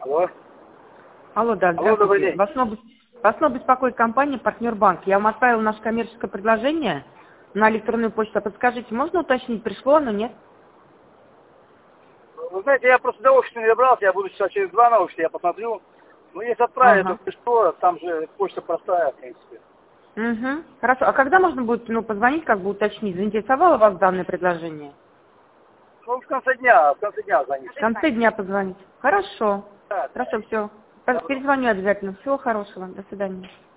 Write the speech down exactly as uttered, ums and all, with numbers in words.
Алло. Алло, да, Алло, добрый здравствуйте. день. Вас снова, вас снова беспокоит компания «Партнер Банк». Я вам отправила наше коммерческое предложение на электронную почту. А подскажите, можно уточнить, пришло оно, нет? Вы знаете, я просто до офиса не добрался, я буду сейчас через два на офисе, я посмотрю. Ну, если отправить, то Ага. пришло, там же почта простая, в принципе. Угу. Хорошо. А когда можно будет ну, позвонить, как бы уточнить? Заинтересовало вас данное предложение? Ну, в конце дня, в конце дня В звоните. конце дня позвонить. Хорошо. Да, Хорошо, все. да. Перезвоню обязательно. Всего хорошего. До свидания.